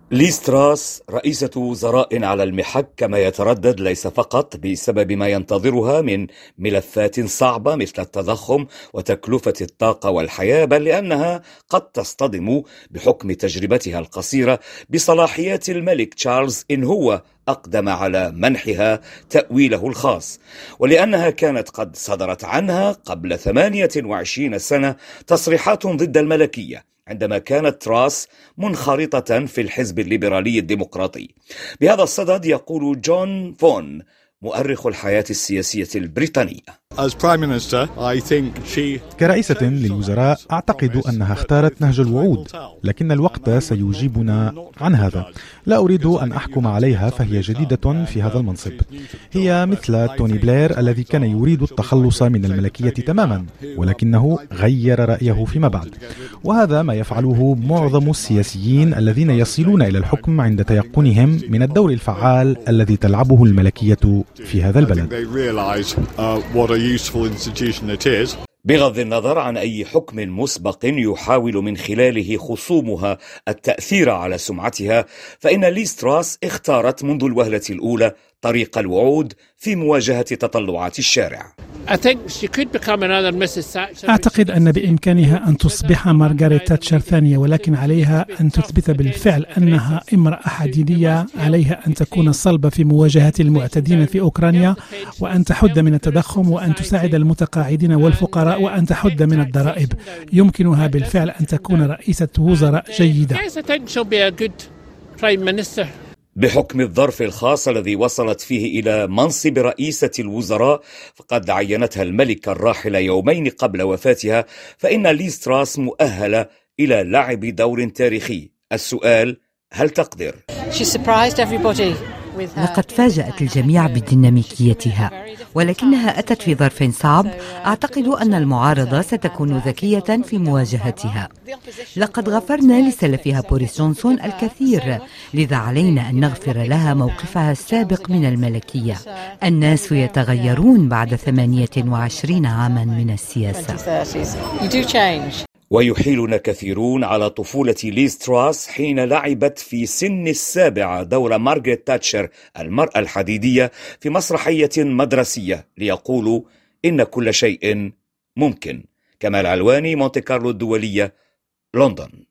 ليز تراس رئيسة وزراء على المحك كما يتردد، ليس فقط بسبب ما ينتظرها من ملفات صعبة مثل التضخم وتكلفة الطاقة والحياة، بل لأنها قد تصطدم بحكم تجربتها القصيرة بصلاحيات الملك تشارلز إن هو أقدم على منحها تأويله الخاص، ولأنها كانت قد صدرت عنها قبل 28 سنة تصريحات ضد الملكية عندما كانت تراس منخرطة في الحزب الليبرالي الديمقراطي. بهذا الصدد يقول جون فون مؤرخ الحياة السياسية البريطانية: كرئيسة للوزراء أعتقد أنها اختارت نهج الوعود، لكن الوقت سيجيبنا عن هذا. لا أريد أن أحكم عليها، فهي جديدة في هذا المنصب. هي مثل توني بلير الذي كان يريد التخلص من الملكية تماما، ولكنه غير رأيه فيما بعد، وهذا ما يفعله معظم السياسيين الذين يصلون إلى الحكم عند تيقنهم من الدور الفعال الذي تلعبه الملكية في هذا البلد. بغض النظر عن أي حكم مسبق يحاول من خلاله خصومها التأثير على سمعتها، فإن ليز تراس اختارت منذ الوهلة الأولى طريق الوعود في مواجهة تطلعات الشارع. أعتقد أن بإمكانها أن تصبح مارغريت تاتشر ثانية، ولكن عليها أن تثبت بالفعل أنها امرأة حديدية. عليها أن تكون صلبة في مواجهة المعتدين في أوكرانيا، وأن تحد من التضخم، وأن تساعد المتقاعدين والفقراء، وأن تحد من الضرائب. يمكنها بالفعل أن تكون رئيسة وزراء جيدة. بحكم الظرف الخاص الذي وصلت فيه إلى منصب رئيسة الوزراء، فقد عينتها الملكة الراحلة يومين قبل وفاتها، فإن ليز تراس مؤهلة إلى لعب دور تاريخي. السؤال: هل تقدر؟ لقد فاجأت الجميع بديناميكيتها، ولكنها أتت في ظرف صعب. أعتقد أن المعارضة ستكون ذكية في مواجهتها. لقد غفرنا لسلفها بوريس جونسون الكثير، لذا علينا أن نغفر لها موقفها السابق من الملكية. الناس يتغيرون بعد 28 عاما من السياسة. ويحيلنا كثيرون على طفولة ليز تراس حين لعبت في سن 7 دور مارغريت تاتشر المرأة الحديدية في مسرحية مدرسية ليقولوا إن كل شيء ممكن. كمال علواني، مونتي كارلو الدولية، لندن.